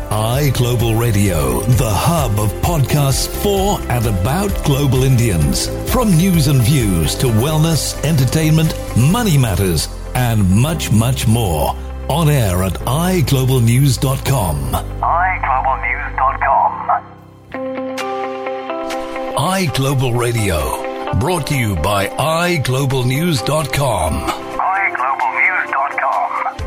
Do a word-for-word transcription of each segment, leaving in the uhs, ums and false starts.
iGlobal Radio, the hub of podcasts for and about global Indians. From news and views to wellness, entertainment, money matters, and much, much more. On air at i global news dot com. i global news dot com. iGlobal Radio, brought to you by i global news dot com. i global news dot com.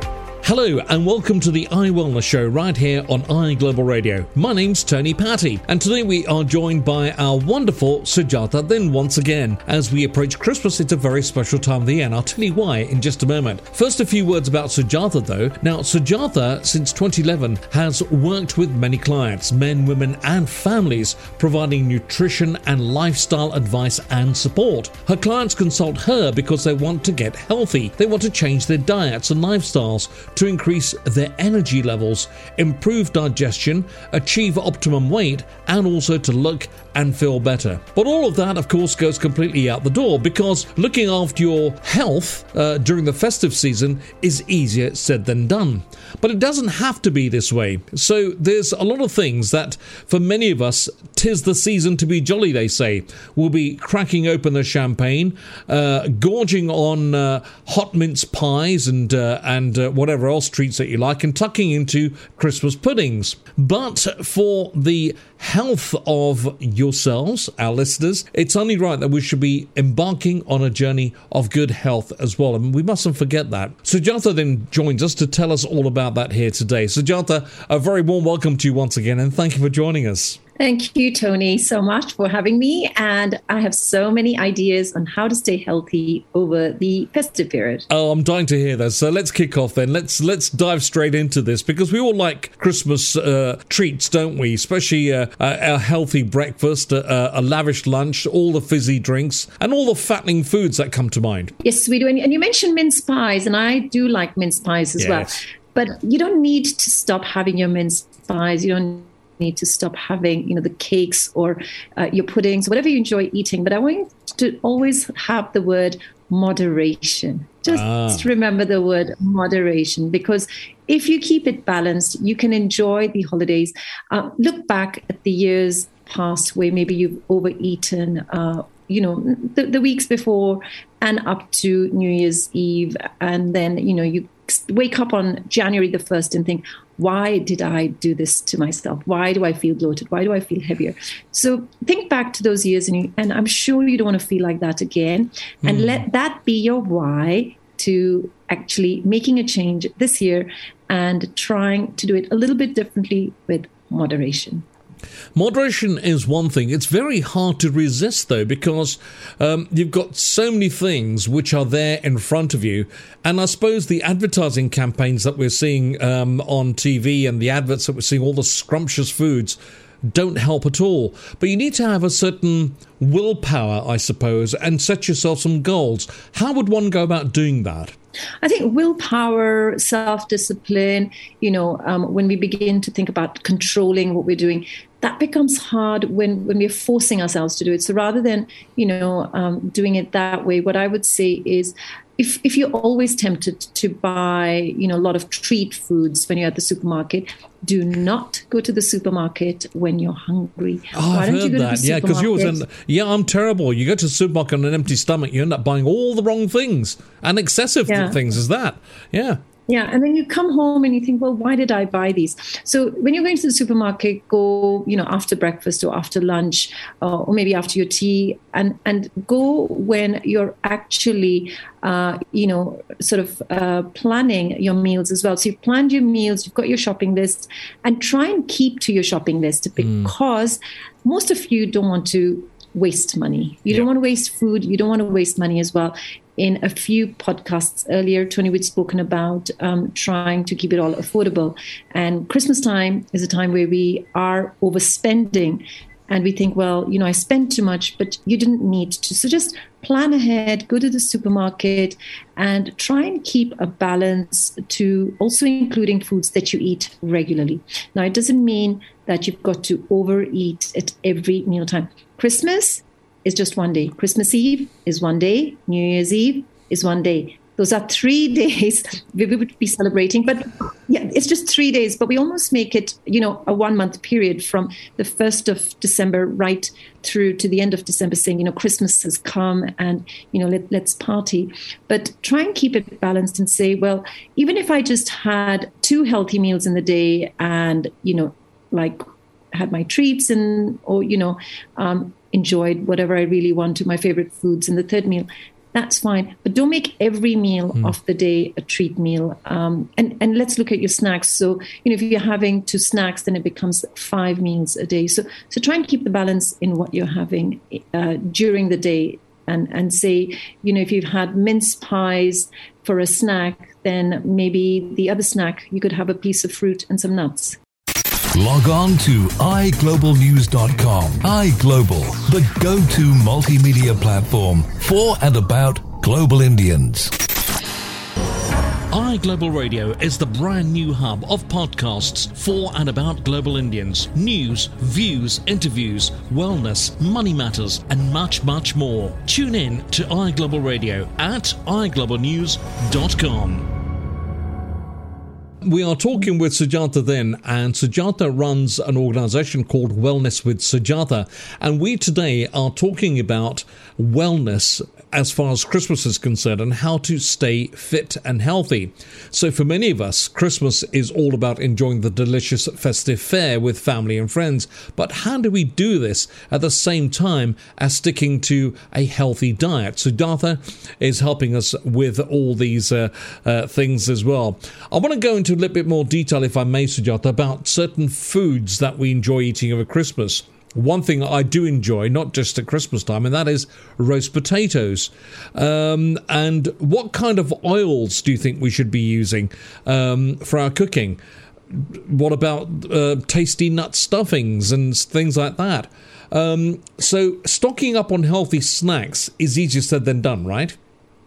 Hello and welcome to the iWellness Show right here on iGlobal Radio. My name's Tony Patty and today we are joined by our wonderful Sujatha then once again. As we approach Christmas, it's a very special time of the year and I'll tell you why in just a moment. First, a few words about Sujatha though. Now, Sujatha since twenty eleven has worked with many clients, men, women and families, providing nutrition and lifestyle advice and support. Her clients consult her because they want to get healthy. They want to change their diets and lifestyles to increase their energy levels, improve digestion, achieve optimum weight, and also to look and feel better. But all of that, of course, goes completely out the door because looking after your health uh, during the festive season is easier said than done. But it doesn't have to be this way. So there's a lot of things that, for many of us, 'tis the season to be jolly, they say. We'll be cracking open the champagne, uh, gorging on uh, hot mince pies and uh, and uh, whatever else treats that you like, and tucking into Christmas puddings. But for the health of yourselves, our listeners, it's only right that we should be embarking on a journey of good health as well, and we mustn't forget that. Sujatha then joins us to tell us all about that here today. Sujatha, a very warm welcome to you once again, and thank you for joining us. Thank you, Tony, so much for having me. And I have so many ideas on how to stay healthy over the festive period. Oh, I'm dying to hear that. So let's kick off then. Let's let's dive straight into this because we all like Christmas uh, treats, don't we? Especially uh, a healthy breakfast, a, a lavish lunch, all the fizzy drinks, and all the fattening foods that come to mind. Yes, we do. And you mentioned mince pies, and I do like mince pies as yes. well. But you don't need to stop having your mince pies. You don't need to stop having, you know, the cakes or uh, your puddings, whatever you enjoy eating. But I want you to always have the word moderation. Just ah. remember the word moderation, because if you keep it balanced, you can enjoy the holidays. Uh, look back at the years past where maybe you've overeaten, uh, you know, the, the weeks before and up to New Year's Eve. And then, you know, you wake up on January the first and think, why did I do this to myself? Why do I feel bloated? Why do I feel heavier? So think back to those years, and, you, and I'm sure you don't want to feel like that again. Mm. And let that be your why to actually making a change this year and trying to do it a little bit differently with moderation. Moderation is one thing. It's very hard to resist, though, because um, you've got so many things which are there in front of you. And I suppose the advertising campaigns that we're seeing um, on T V and the adverts that we're seeing, all the scrumptious foods, don't help at all. But you need to have a certain willpower, I suppose, and set yourself some goals. How would one go about doing that? I think willpower, self-discipline, you know, um, when we begin to think about controlling what we're doing, that becomes hard when, when we're forcing ourselves to do it. So rather than, you know, um, doing it that way, what I would say is, If if you're always tempted to buy, you know, a lot of treat foods when you're at the supermarket, do not go to the supermarket when you're hungry. Oh, Why I've don't heard you go that. To the yeah, because you was yeah, I'm terrible. You go to the supermarket on an empty stomach, you end up buying all the wrong things and excessive yeah. things. Is that? Yeah. Yeah, and then you come home and you think, well, why did I buy these? So when you're going to the supermarket, go, you know, after breakfast or after lunch uh, or maybe after your tea, and, and go when you're actually, uh, you know, sort of uh, planning your meals as well. So you've planned your meals, you've got your shopping list, and try and keep to your shopping list because mm. most of you don't want to waste money. You yeah. don't want to waste food. You don't want to waste money as well. In a few podcasts earlier, Tony, we'd spoken about um, trying to keep it all affordable. And Christmas time is a time where we are overspending. And we think, well, you know, I spent too much, but you didn't need to. So just plan ahead, go to the supermarket, and try and keep a balance to also including foods that you eat regularly. Now, it doesn't mean that you've got to overeat at every mealtime. Christmas is just one day. Christmas Eve is one day. New Year's Eve is one day. those are three days we would be celebrating. But yeah, it's just three days. But we almost make it, you know, a one month period from the first of December right through to the end of December, saying, you know, Christmas has come and, you know, let, let's party. But try and keep it balanced and say, well, even if I just had two healthy meals in the day and, you know, like had my treats and, or, you know, um, enjoyed whatever I really want to, my favorite foods in the third meal, that's fine. But don't make every meal mm. of the day a treat meal. Um, and, and let's look at your snacks. So, you know, if you're having two snacks, then it becomes five meals a day. So, so try and keep the balance in what you're having uh, during the day. And, and say, you know, if you've had mince pies for a snack, then maybe the other snack, you could have a piece of fruit and some nuts. Log on to i global news dot com. iGlobal, the go-to multimedia platform for and about global Indians. iGlobal Radio is the brand new hub of podcasts for and about global Indians. News, views, interviews, wellness, money matters, and much, much more. Tune in to iGlobal Radio at i global news dot com. We are talking with Sujatha then, and Sujatha runs an organisation called Wellness with Sujatha, and we today are talking about wellness as far as Christmas is concerned and how to stay fit and healthy. So for many of us, Christmas is all about enjoying the delicious festive fare with family and friends, but how do we do this at the same time as sticking to a healthy diet? Sujatha is helping us with all these uh, uh, things as well. I want to go into a little bit more detail, if I may, Sujatha, about certain foods that we enjoy eating over Christmas. One thing I do enjoy, not just at Christmas time, and that is roast potatoes. Um, and what kind of oils do you think we should be using um, for our cooking? What about uh, tasty nut stuffings and things like that? Um, so stocking up on healthy snacks is easier said than done, right?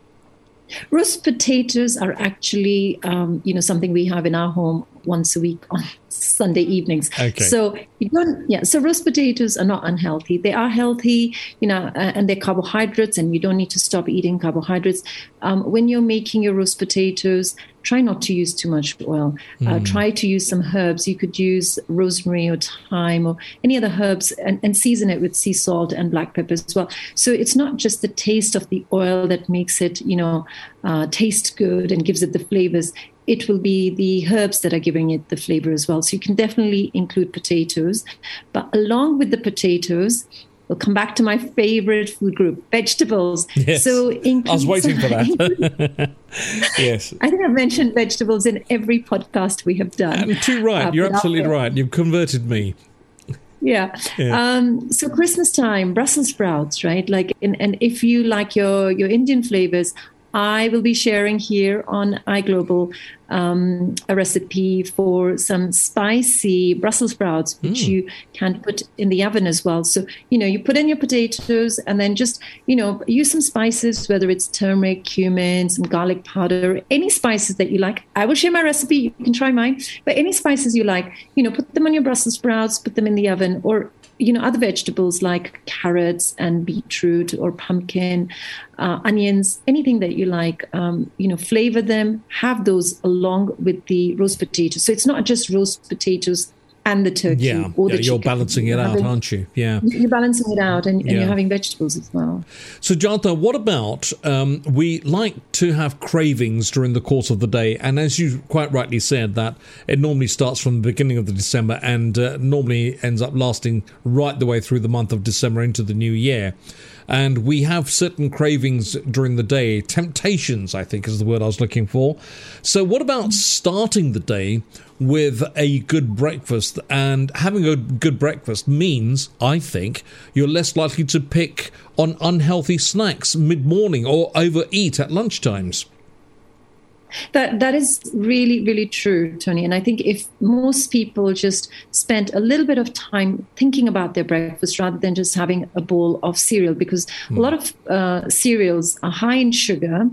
Roast potatoes are actually, um, you know, something we have in our home once a week on Sunday evenings. Okay. So you don't, yeah. So roast potatoes are not unhealthy. They are healthy, you know, uh, and they're carbohydrates, and you don't need to stop eating carbohydrates. Um, when you're making your roast potatoes, try not to use too much oil. Uh, mm. Try to use some herbs. You could use rosemary or thyme or any other herbs, and, and season it with sea salt and black pepper as well. So it's not just the taste of the oil that makes it, you know, uh, taste good and gives it the flavors. It will be the herbs that are giving it the flavor as well. So you can definitely include potatoes. But along with the potatoes, we'll come back to my favorite food group, vegetables. Yes, so I was waiting for that. Yes. I think I've mentioned vegetables in every podcast we have done. And too right. Uh, You're absolutely right. You've converted me. Yeah. yeah. Um, so Christmas time, Brussels sprouts, right? Like, and, and if you like your, your Indian flavors, I will be sharing here on iGlobal um, a recipe for some spicy Brussels sprouts, which mm. you can put in the oven as well. So, you know, you put in your potatoes and then just, you know, use some spices, whether it's turmeric, cumin, some garlic powder, any spices that you like. I will share my recipe. You can try mine. But any spices you like, you know, put them on your Brussels sprouts, put them in the oven, or you know, other vegetables like carrots and beetroot or pumpkin, uh, onions, anything that you like, um, you know, flavor them, have those along with the roast potatoes. So it's not just roast potatoes and the turkey yeah, or the yeah, you're chicken. balancing it you're out, having, aren't you? Yeah. You're balancing it out and, and yeah. you're having vegetables as well. So, Sujatha, what about, um, we like to have cravings during the course of the day, and as you quite rightly said, that it normally starts from the beginning of the December and uh, normally ends up lasting right the way through the month of December into the new year. And we have certain cravings during the day, temptations, I think is the word I was looking for. So what about starting the day with a good breakfast? And having a good breakfast means, I think, you're less likely to pick on unhealthy snacks mid-morning or overeat at lunchtimes. That that is really, really true, Tony. And I think if most people just spent a little bit of time thinking about their breakfast rather than just having a bowl of cereal, because mm. a lot of uh, cereals are high in sugar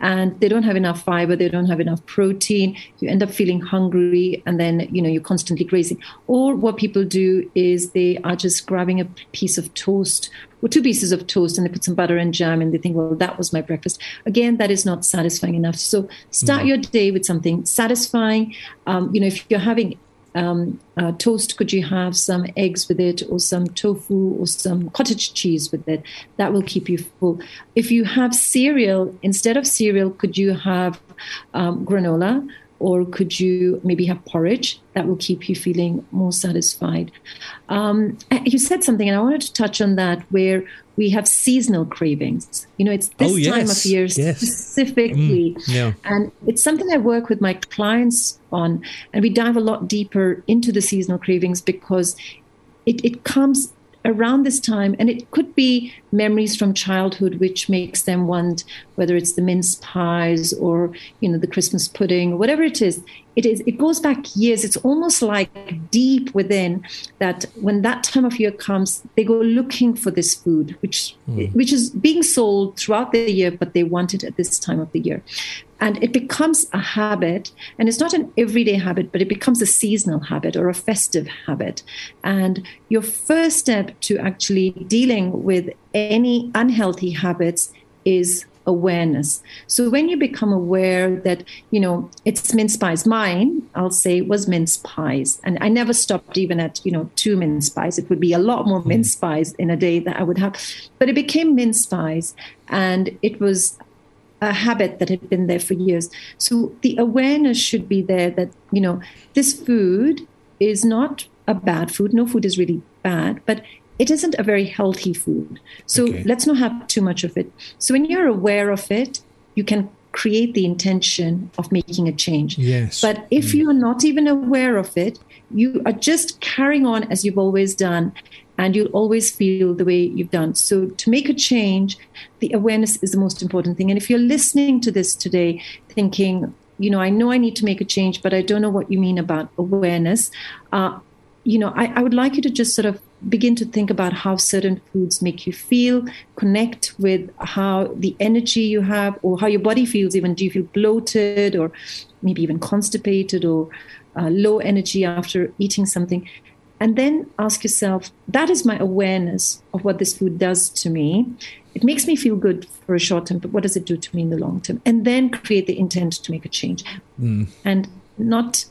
and they don't have enough fiber, they don't have enough protein. You end up feeling hungry, and then, you know, you're constantly grazing. Or what people do is they are just grabbing a piece of toast or two pieces of toast, and they put some butter and jam, and they think, well, that was my breakfast. Again, that is not satisfying enough. So start mm. your day with something satisfying. Um, you know, if you're having um, uh, toast, could you have some eggs with it, or some tofu, or some cottage cheese with it? That will keep you full. If you have cereal, instead of cereal, could you have um, granola? Or could you maybe have porridge? That will keep you feeling more satisfied. Um, you said something, and I wanted to touch on that, where we have seasonal cravings. You know, it's this oh, yes. time of year yes. specifically. Mm, yeah. And it's something I work with my clients on. And we dive a lot deeper into the seasonal cravings, because it, it comes around this time, and it could be memories from childhood which makes them want, whether it's the mince pies or, you know, the Christmas pudding, whatever it is. It is. It goes back years. It's almost like deep within that. When that time of year comes, they go looking for this food, which mm. which is being sold throughout the year, but they want it at this time of the year. And it becomes a habit, and it's not an everyday habit, but it becomes a seasonal habit or a festive habit. And your first step to actually dealing with any unhealthy habits is awareness. So when you become aware that, you know, it's mince pies, mine, I'll say, was mince pies. And I never stopped even at, you know, two mince pies. It would be a lot more mince pies in a day that I would have. But it became mince pies, and it was a habit that had been there for years. So the awareness should be there that, you know, this food is not a bad food. No food is really bad, but it isn't a very healthy food. So okay. let's not have too much of it. So when you're aware of it, you can create the intention of making a change. Yes. But if mm. you're not even aware of it, you are just carrying on as you've always done, and you'll always feel the way you've done. So to make a change, the awareness is the most important thing. And if you're listening to this today thinking, you know, I know I need to make a change, but I don't know what you mean about awareness, uh, you know, I, I would like you to just sort of begin to think about how certain foods make you feel, connect with how the energy you have, or how your body feels. Even, do you feel bloated, or maybe even constipated, or uh, low energy after eating something? And then ask yourself, that is my awareness of what this food does to me. It makes me feel good for a short term, but what does it do to me in the long term? And then create the intent to make a change. Mm. And not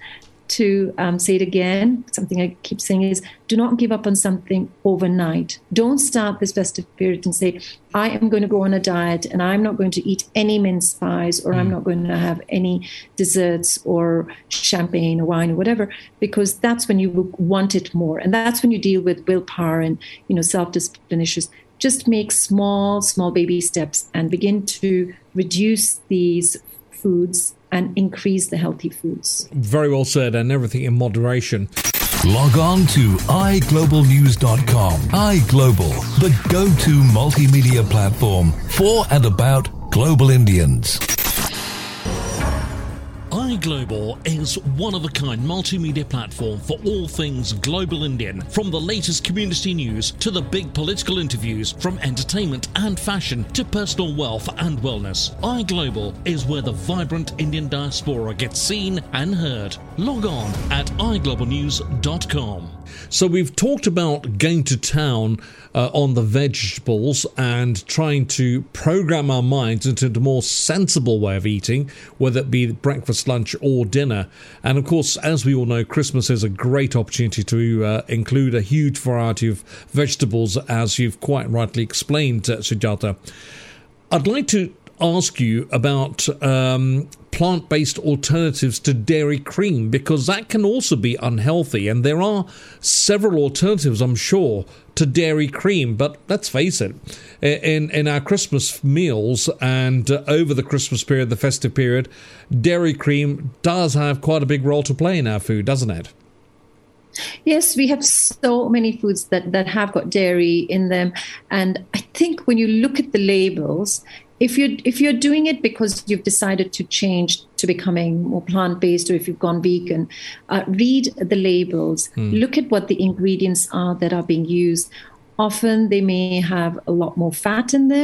to um, say it again, something I keep saying is, do not give up on something overnight. Don't start this festive period and say, I am going to go on a diet, and I'm not going to eat any mince pies, or mm. I'm not going to have any desserts or champagne or wine or whatever, because that's when you will want it more. And that's when you deal with willpower and, you know, self-discipline issues. Just make small, small baby steps and begin to reduce these foods and increase the healthy foods. Very well said, and everything in moderation. Log on to i global news dot com. iGlobal, the go-to multimedia platform for and about global Indians. iGlobal is one-of-a-kind multimedia platform for all things global Indian, from the latest community news to the big political interviews, from entertainment and fashion to personal wealth and wellness. iGlobal is where the vibrant Indian diaspora gets seen and heard. Log on at i global news dot com. So we've talked about going to town uh, on the vegetables and trying to program our minds into a more sensible way of eating, whether it be breakfast, lunch or dinner. And of course, as we all know, Christmas is a great opportunity to uh, include a huge variety of vegetables, as you've quite rightly explained, uh, Sujata. I'd like to ask you about um, plant-based alternatives to dairy cream, because that can also be unhealthy, and there are several alternatives, I'm sure, to dairy cream. But let's face it, in in our Christmas meals and uh, over the Christmas period, the festive period, dairy cream does have quite a big role to play in our food, doesn't it? Yes, we have so many foods that, that have got dairy in them. And I think when you look at the labels, If you're, if you're doing it because you've decided to change to becoming more plant-based, or if you've gone vegan, uh, read the labels. Mm. Look at what the ingredients are that are being used. Often they may have a lot more fat in them,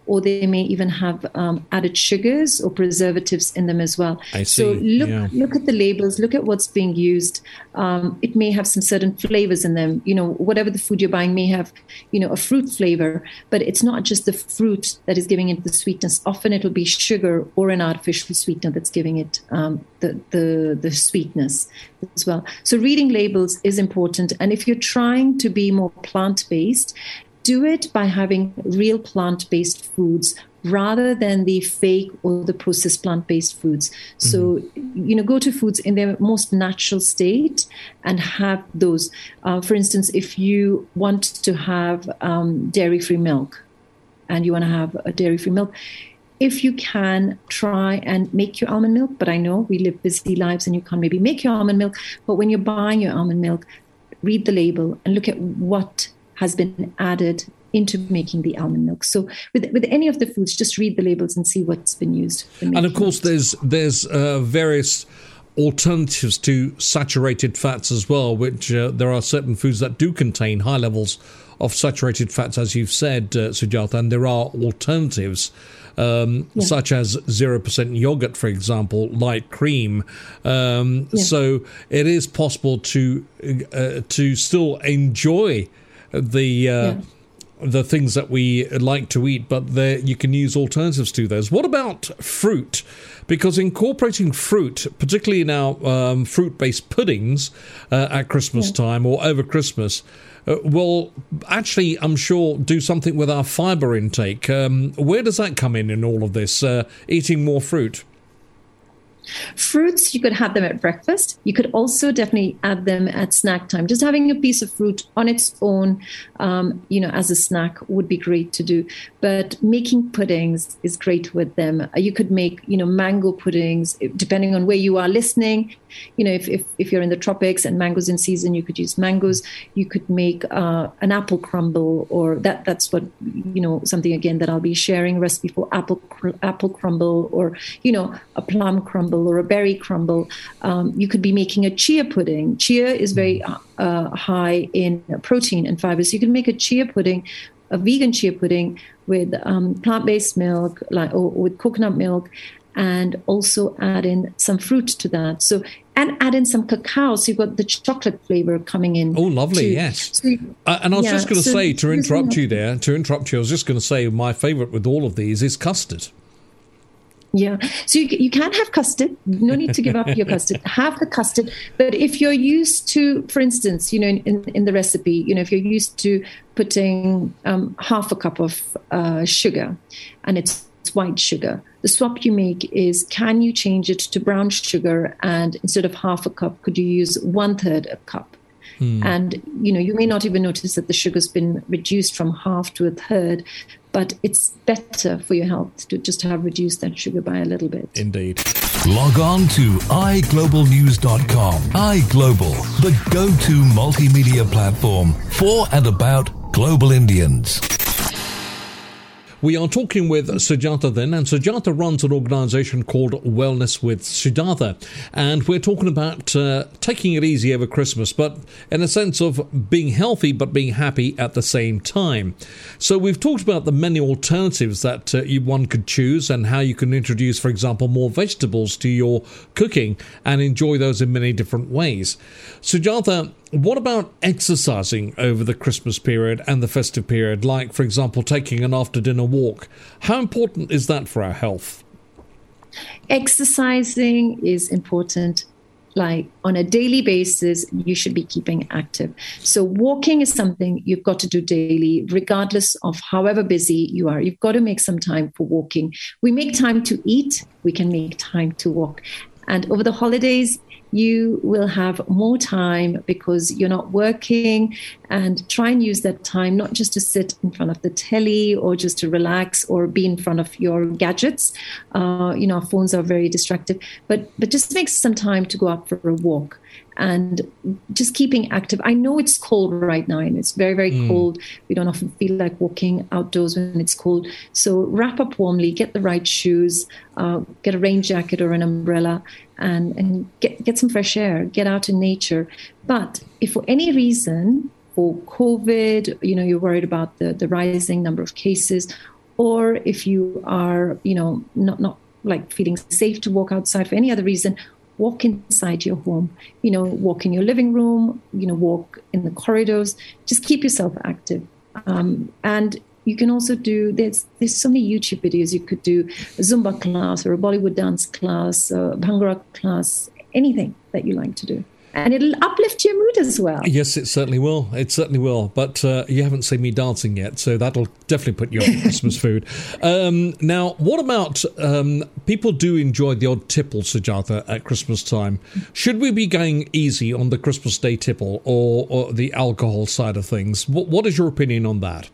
or they may even have um, added sugars or preservatives in them as well. I see. So look, yeah. look at the labels, look at what's being used. Um, it may have some certain flavors in them. You know, whatever the food you're buying may have, you know, a fruit flavor, but it's not just the fruit that is giving it the sweetness. Often it'll be sugar or an artificial sweetener that's giving it um, the, the, the sweetness as well. So reading labels is important. And if you're trying to be more plant-based, do it by having real plant-based foods rather than the fake or the processed plant-based foods. Mm-hmm. So, you know, go to foods in their most natural state and have those. Uh, for instance, if you want to have um, dairy-free milk and you want to have a dairy-free milk, if you can, try and make your almond milk. But I know we live busy lives and you can't maybe make your almond milk. But when you're buying your almond milk, read the label and look at what has been added into making the almond milk. So with with any of the foods, just read the labels and see what's been used. And of course, it. there's there's uh, various alternatives to saturated fats as well, which uh, there are certain foods that do contain high levels of saturated fats, as you've said, uh, Sujatha, and there are alternatives. Um, yeah. Such as zero percent yogurt, for example, light cream. Um, yeah. So it is possible to uh, to still enjoy the uh, yeah. the things that we like to eat, but there, you can use alternatives to those. What about fruit? Because incorporating fruit, particularly now um, fruit-based puddings uh, at Christmas yeah. time or over Christmas, Uh, will actually, I'm sure, do something with our fibre intake. Um, where does that come in in all of this, uh, eating more fruit? Fruits, you could have them at breakfast. You could also definitely add them at snack time. Just having a piece of fruit on its own, um, you know, as a snack would be great to do. But making puddings is great with them. You could make, you know, mango puddings, depending on where you are listening. You know, if, if, if you're in the tropics and mangoes in season, you could use mangoes. You could make uh, an apple crumble, or that that's what, you know, something again that I'll be sharing, a recipe for apple cr- apple crumble, or, you know, a plum crumble or a berry crumble. Um, you could be making a chia pudding. Chia is very uh, high in protein and fiber. So you can make a chia pudding, a vegan chia pudding with um, plant-based milk, like or, or with coconut milk, and also add in some fruit to that. So, and add in some cacao, so you've got the chocolate flavor coming in. Oh, lovely, too. yes. So you, uh, and I was yeah, just going to so say, to interrupt you there, to interrupt you, I was just going to say my favourite with all of these is custard. Yeah, so you, you can have custard. No need to give up your custard. Have the custard. But if you're used to, for instance, you know, in, in the recipe, you know, if you're used to putting um, half a cup of uh, sugar and it's white sugar, the swap you make is, can you change it to brown sugar, and instead of half a cup, could you use one third a cup? Hmm. And, you know, you may not even notice that the sugar's been reduced from half to a third, but it's better for your health to just have reduced that sugar by a little bit. Indeed. Log on to i global news dot com. iGlobal, the go-to multimedia platform for and about global Indians. We are talking with Sujatha then, and Sujatha runs an organisation called Wellness with Sujatha, and we're talking about uh, taking it easy over Christmas, but in a sense of being healthy but being happy at the same time. So we've talked about the many alternatives that uh, you, one could choose, and how you can introduce, for example, more vegetables to your cooking and enjoy those in many different ways. Sujatha, what about exercising over the Christmas period and the festive period, like, for example, taking an after-dinner walk? How important is that for our health? Exercising is important. Like on a daily basis, you should be keeping active. So walking is something you've got to do daily, regardless of however busy you are. You've got to make some time for walking. We make time to eat, we can make time to walk. And over the holidays, you will have more time because you're not working, and try and use that time not just to sit in front of the telly or just to relax or be in front of your gadgets. Uh, you know, our phones are very distractive, but but just make some time to go out for a walk and just keeping active. I know it's cold right now and it's very, very mm. cold. We don't often feel like walking outdoors when it's cold. So wrap up warmly, get the right shoes, uh, get a rain jacket or an umbrella, and, and get, get some fresh air, get out in nature. But if for any reason, for COVID, you know, you're worried about the, the rising number of cases, or if you are, you know, not, not like feeling safe to walk outside for any other reason, walk inside your home, you know, walk in your living room, you know, walk in the corridors, just keep yourself active. Um, and you can also do, there's there's so many YouTube videos. You could do a Zumba class or a Bollywood dance class, a Bhangra class, anything that you like to do. And it'll uplift your mood as well. Yes, it certainly will. It certainly will. But uh, you haven't seen me dancing yet, so that'll definitely put you on Christmas food. Um, now, what about um, people do enjoy the odd tipple, Sujatha, at Christmas time. Should we be going easy on the Christmas Day tipple or, or the alcohol side of things? What, what is your opinion on that?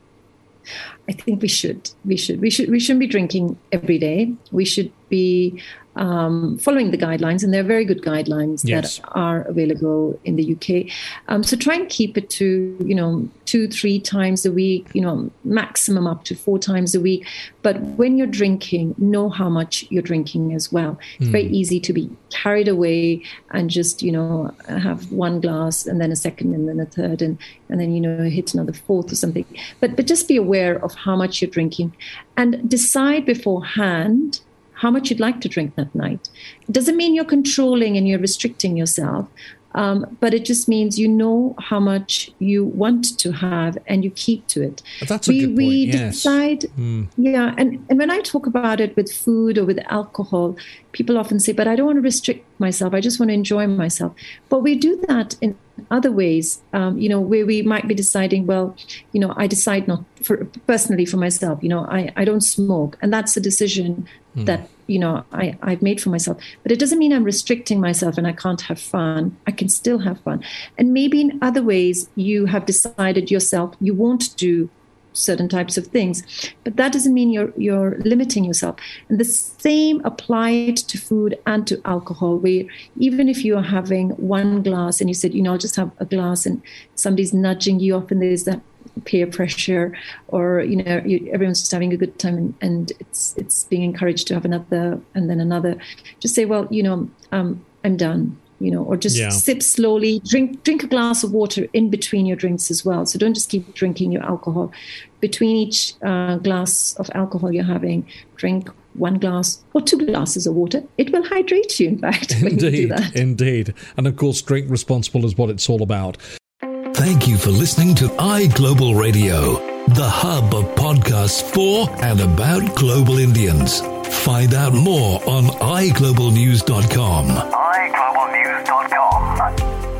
I think we should. We should. We should. We shouldn't be drinking every day. We should be um, following the guidelines, and there are very good guidelines yes. that are available in the U K. Um, so try and keep it to, you know, two, three times a week, you know, maximum up to four times a week. But when you're drinking, know how much you're drinking as well. It's mm. very easy to be carried away and just, you know, have one glass and then a second and then a third and, and then, you know, hit another fourth or something. But but just be aware of how much you're drinking and decide beforehand how much you'd like to drink that night. It doesn't mean you're controlling and you're restricting yourself, um, but it just means you know how much you want to have and you keep to it. That's a we, good point, we yes. decide, mm. yeah, and, and when I talk about it with food or with alcohol, people often say, but I don't want to restrict myself, I just want to enjoy myself. But we do that in other ways, um, you know, where we might be deciding, well, you know, I decide not for personally for myself, you know, I, I don't smoke. And that's a decision mm. that, you know, I, I've made for myself. But it doesn't mean I'm restricting myself and I can't have fun. I can still have fun. And maybe in other ways, you have decided yourself you won't do certain types of things, but that doesn't mean you're you're limiting yourself. And the same applied to food and to alcohol, where even if you're having one glass and you said, you know, I'll just have a glass and somebody's nudging you off and there's that peer pressure, or, you know, you, everyone's just having a good time and, and it's it's being encouraged to have another and then another, just say, well, you know, um, I'm done. You know, or just yeah. sip slowly, drink drink a glass of water in between your drinks as well. So don't just keep drinking your alcohol. Between each uh, glass of alcohol you're having, drink one glass or two glasses of water. It will hydrate you, in fact, when indeed, you do that. Indeed. And of course, drink responsible is what it's all about. Thank you for listening to iGlobal Radio, the hub of podcasts for and about global Indians. Find out more on i global news dot com. i global news dot com.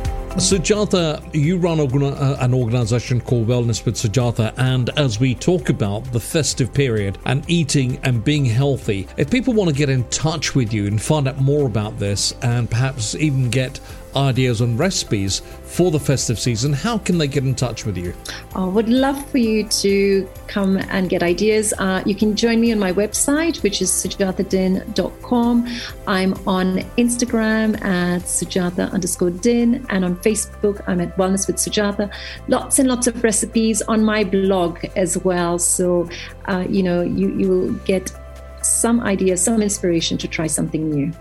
Sujatha, you run an organisation called Wellness with Sujatha, and as we talk about the festive period and eating and being healthy, if people want to get in touch with you and find out more about this and perhaps even get ideas and recipes for the festive season, how can they get in touch with you? I would love for you to come and get ideas. Uh, you can join me on my website, which is sujatha din dot com. I'm on Instagram at sujatha underscore din, and on Facebook, I'm at Wellness with Sujatha. Lots and lots of recipes on my blog as well. So, uh, you know, you, you will get some ideas, some inspiration to try something new.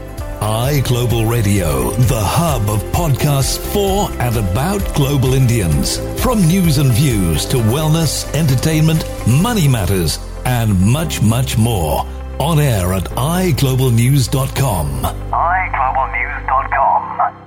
iGlobal Radio, the hub of podcasts for and about global Indians. From news and views to wellness, entertainment, money matters, and much, much more. On air at i global news dot com. i global news dot com.